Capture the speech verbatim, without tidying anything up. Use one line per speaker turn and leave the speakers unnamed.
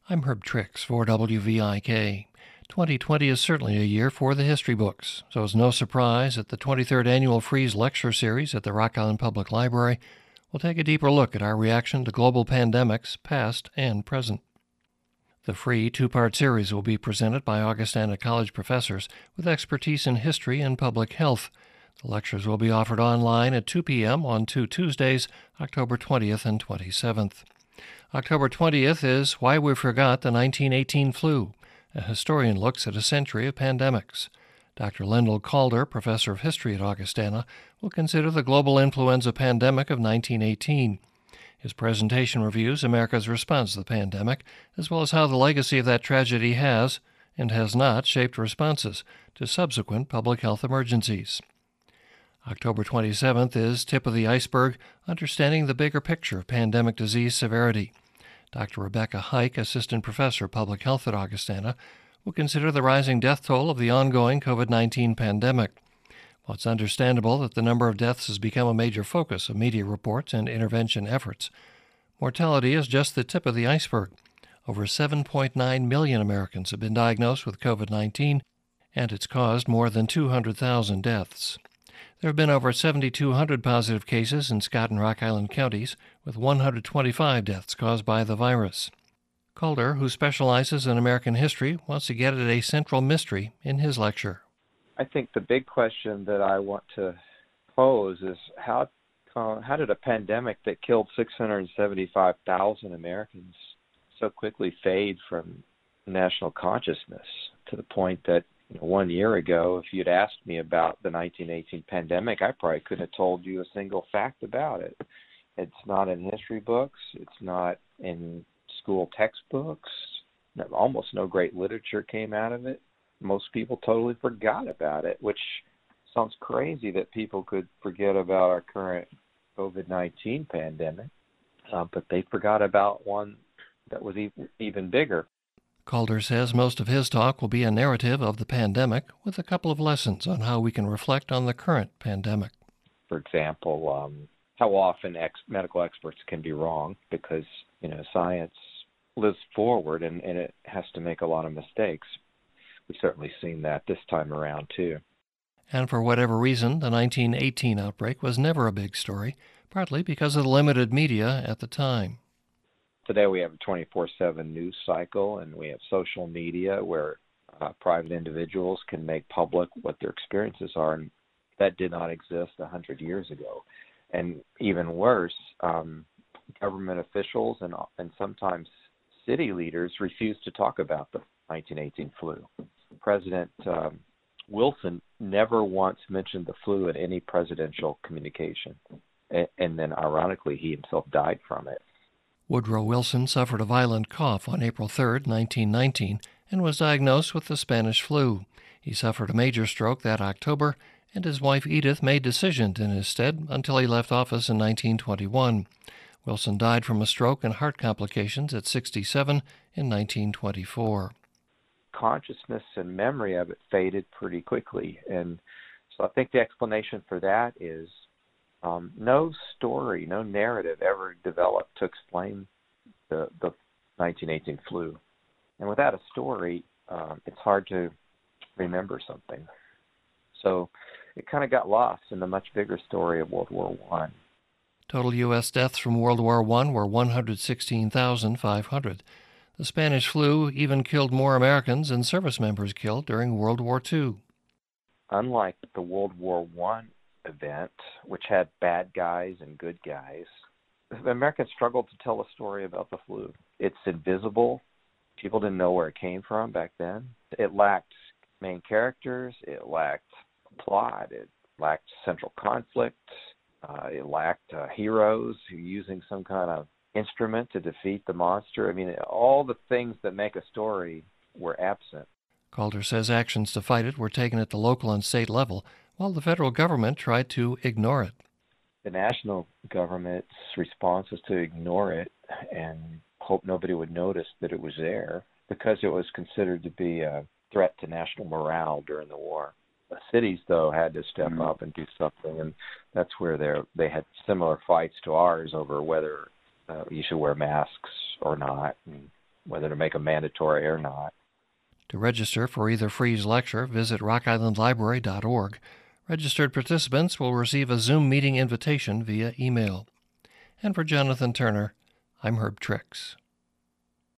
I'm Herb Trix for W V I K. twenty twenty is certainly a year for the history books, so it's no surprise that the twenty-third Annual Frieze Lecture Series at the Rock Island Public Library will take a deeper look at our reaction to global pandemics, past and present. The free two-part series will be presented by Augustana College professors with expertise in history and public health. The lectures will be offered online at two p.m. on two Tuesdays, October twentieth and twenty-seventh. October twentieth is Why We Forgot the nineteen eighteen Flu. A historian looks at a century of pandemics. Doctor Lendl Calder, professor of history at Augustana, will consider the global influenza pandemic of nineteen eighteen. His presentation reviews America's response to the pandemic, as well as how the legacy of that tragedy has, and has not, shaped responses to subsequent public health emergencies. October twenty-seventh is Tip of the Iceberg, Understanding the Bigger Picture of Pandemic Disease Severity. Doctor Rebecca Hike, assistant professor of public health at Augustana, will consider the rising death toll of the ongoing COVID nineteen pandemic. While it's understandable that the number of deaths has become a major focus of media reports and intervention efforts, mortality is just the tip of the iceberg. Over seven point nine million Americans have been diagnosed with COVID nineteen, and it's caused more than two hundred thousand deaths. There have been over seven thousand two hundred positive cases in Scott and Rock Island counties, with one hundred twenty-five deaths caused by the virus. Calder, who specializes in American history, wants to get at a central mystery in his lecture.
I think the big question that I want to pose is how uh, how did a pandemic that killed six hundred seventy-five thousand Americans so quickly fade from national consciousness to the point that you know, one year ago, if you'd asked me about the nineteen eighteen pandemic, I probably couldn't have told you a single fact about it. It's not in history books. It's not in school textbooks. Almost no great literature came out of it. Most people totally forgot about it, which sounds crazy that people could forget about our current COVID nineteen pandemic, uh, but they forgot about one that was even, even bigger.
Calder says most of his talk will be a narrative of the pandemic with a couple of lessons on how we can reflect on the current pandemic.
For example, um, how often ex- medical experts can be wrong because, you know, science lives forward and, and it has to make a lot of mistakes. We've certainly seen that this time around, too.
And for whatever reason, the nineteen eighteen outbreak was never a big story, partly because of the limited media at the time.
Today we have a twenty-four seven news cycle, and we have social media where uh, private individuals can make public what their experiences are, and that did not exist one hundred years ago. And even worse, um, government officials and, and sometimes city leaders refuse to talk about the nineteen eighteen flu. President um, Wilson never once mentioned the flu in any presidential communication, and, and then ironically, he himself died from it.
Woodrow Wilson suffered a violent cough on April third, nineteen nineteen, and was diagnosed with the Spanish flu. He suffered a major stroke that October, and his wife Edith made decisions in his stead until he left office in nineteen twenty-one. Wilson died from a stroke and heart complications at sixty-seven in nineteen twenty-four.
Consciousness and memory of it faded pretty quickly, and so I think the explanation for that is Um, no story, no narrative ever developed to explain the, the nineteen eighteen flu. And without a story, um, it's hard to remember something. So it kind of got lost in the much bigger story of World War One.
Total U S deaths from World War One were one hundred sixteen thousand five hundred. The Spanish flu even killed more Americans than service members killed during World War Two.
Unlike the World War One event, which had bad guys and good guys, the Americans struggled to tell a story about the flu. It's invisible. People didn't know where it came from back then. It lacked main characters. It lacked plot. It lacked central conflict. Uh, it lacked uh, heroes who using some kind of instrument to defeat the monster. I mean, all the things that make a story were absent.
Calder says actions to fight it were taken at the local and state level, while the federal government tried to ignore it.
The national government's response was to ignore it and hope nobody would notice that it was there because it was considered to be a threat to national morale during the war. The cities, though, had to step mm-hmm. up and do something, and that's where they had similar fights to ours over whether uh, you should wear masks or not. And whether to make them mandatory or not.
To register for either Freeze lecture, visit rock island library dot org. Registered participants will receive a Zoom meeting invitation via email. And for Jonathan Turner, I'm Herb Trix.